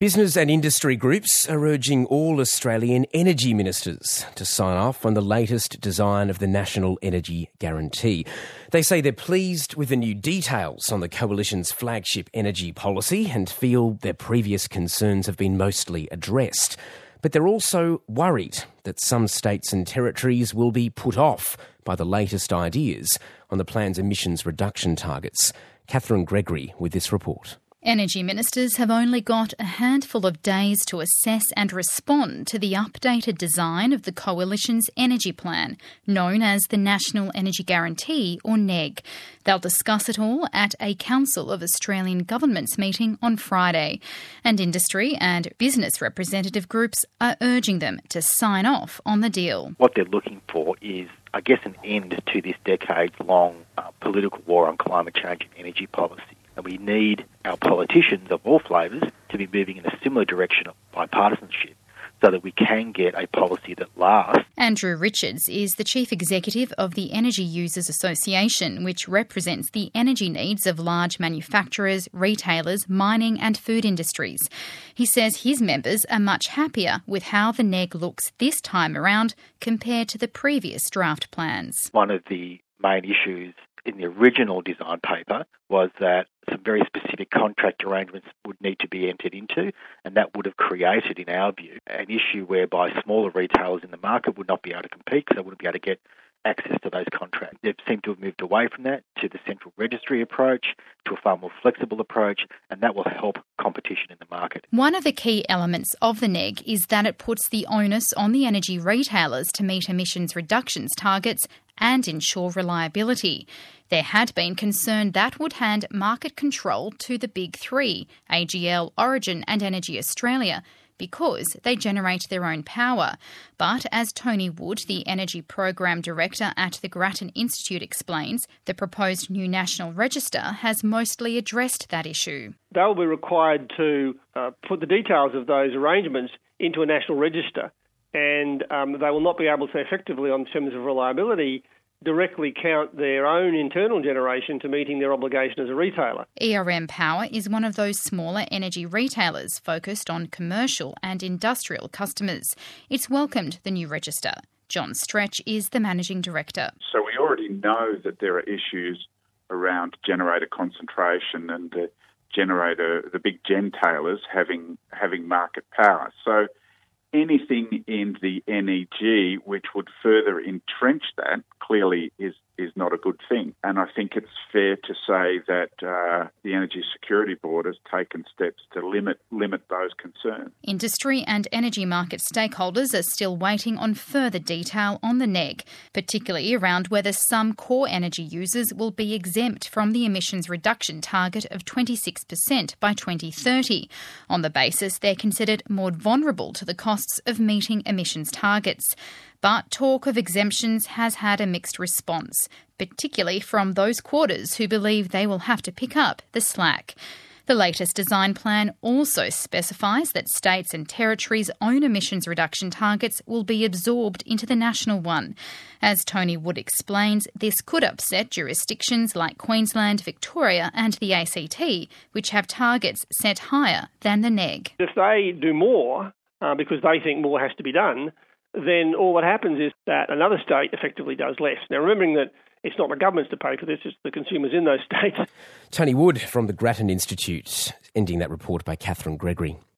Business and industry groups are urging all Australian energy ministers to sign off on the latest design of the National Energy Guarantee. They say they're pleased with the new details on the Coalition's flagship energy policy and feel their previous concerns have been mostly addressed. But they're also worried that some states and territories will be put off by the latest ideas on the plan's emissions reduction targets. Catherine Gregory with this report. Energy ministers have only got a handful of days to assess and respond to the updated design of the Coalition's energy plan, known as the National Energy Guarantee, or NEG. They'll discuss it all at a Council of Australian Governments meeting on Friday. And industry and business representative groups are urging them to sign off on the deal. What they're looking for is, I guess, an end to this decades-long political war on climate change and energy policy. And we need our politicians of all flavours to be moving in a similar direction of bipartisanship so that we can get a policy that lasts. Andrew Richards is the Chief Executive of the Energy Users Association, which represents the energy needs of large manufacturers, retailers, mining and food industries. He says his members are much happier with how the NEG looks this time around compared to the previous draft plans. One of the main issues in the original design paper was that some very specific contract arrangements would need to be entered into, and that would have created, in our view, an issue whereby smaller retailers in the market would not be able to compete because they wouldn't be able to get access to those contracts. They've seemed to have moved away from that to the central registry approach, to a far more flexible approach, and that will help competition in the market. One of the key elements of the NEG is that it puts the onus on the energy retailers to meet emissions reductions targets and ensure reliability. There had been concern that would hand market control to the big three, AGL, Origin and Energy Australia, because they generate their own power. But as Tony Wood, the Energy Program Director at the Grattan Institute, explains, the proposed new National Register has mostly addressed that issue. They'll be required to put the details of those arrangements into a National Register, and they will not be able to effectively, on terms of reliability, directly count their own internal generation to meeting their obligation as a retailer. ERM Power is one of those smaller energy retailers focused on commercial and industrial customers. It's welcomed the new register. John Stretch is the Managing Director. So we already know that there are issues around generator concentration and the big gentailers having market power. So anything in the NEG which would further entrench that clearly is not a good thing. And I think it's fair to say that the Energy Security Board has taken steps to limit those concerns. Industry and energy market stakeholders are still waiting on further detail on the NEG, particularly around whether some core energy users will be exempt from the emissions reduction target of 26% by 2030, on the basis they're considered more vulnerable to the costs of meeting emissions targets. But talk of exemptions has had a mixed response, particularly from those quarters who believe they will have to pick up the slack. The latest design plan also specifies that states and territories' own emissions reduction targets will be absorbed into the national one. As Tony Wood explains, this could upset jurisdictions like Queensland, Victoria and the ACT, which have targets set higher than the NEG. If they do more, because they think more has to be done, then all that happens is that another state effectively does less. Now, remembering that it's not the governments to pay for this, it's the consumers in those states. Tony Wood from the Grattan Institute, ending that report by Catherine Gregory.